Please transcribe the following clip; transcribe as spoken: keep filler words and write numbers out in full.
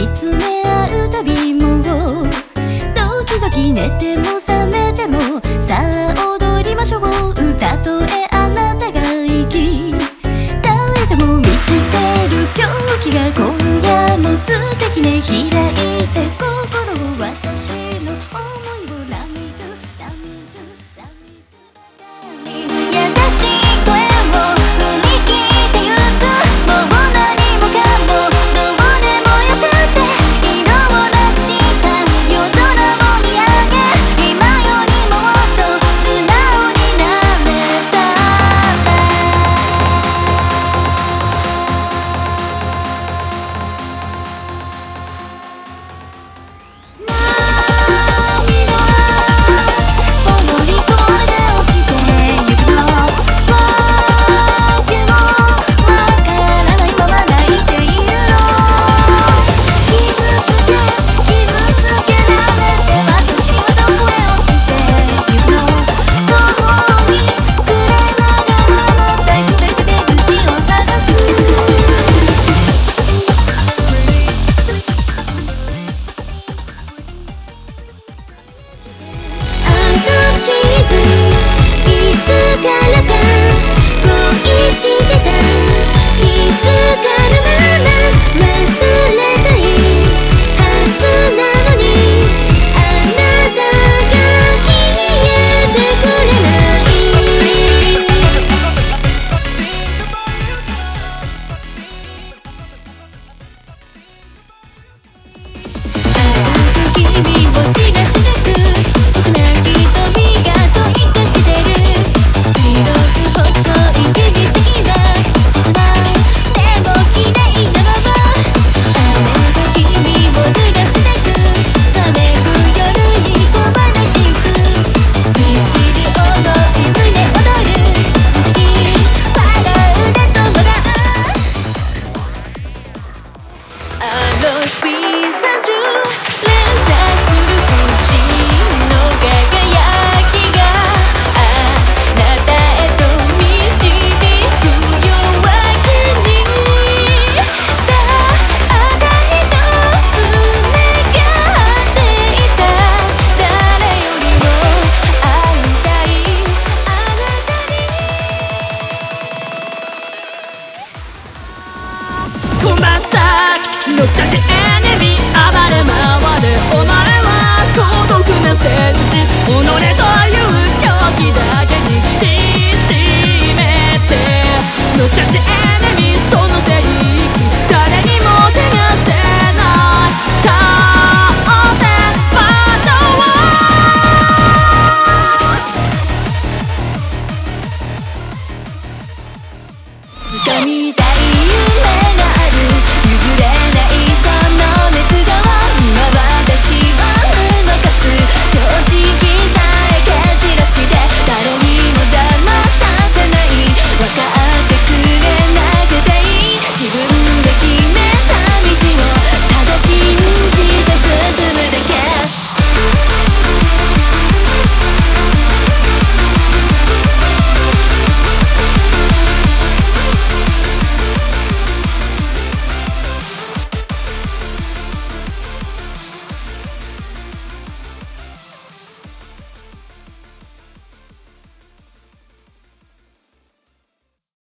見つめ合うたびもドキドキ寝ても覚めてもさあ踊りましょう歌とえあなたが生き誰でも満ちてる狂気が今夜も素敵ね開いて心を私の想いをラミドゥラミドゥラミドゥ優しい声を振り切ってゆくもう何もかもどうでもよくて色を出した夜空を見上げ今よりもっと素直になれたんだ踊り込んで落ちてゆくの僕もわからないまま泣いているの傷つけ傷つけられて私はどこへ落ちてゆくの途方に暮れながらまた全て出口を探すあの地図いつからか恋してたいつからまだ忘れたいはずなのにあなたが消えてくれない君を血がしなく僕な瞳が問いかけてる白く細い首筋があでも綺麗なまま雨が君を濡らしなく冷めく夜に拒まれてゆく道で思い胸躍る笑うねと笑うあのスピーサー中連鎖する星の輝きがあなたへと導く夜明けにただ一つ願っていた誰よりも会いたいあなたにこんばんさ乗ったてエネミ暴れ回れお前は孤独な戦士己と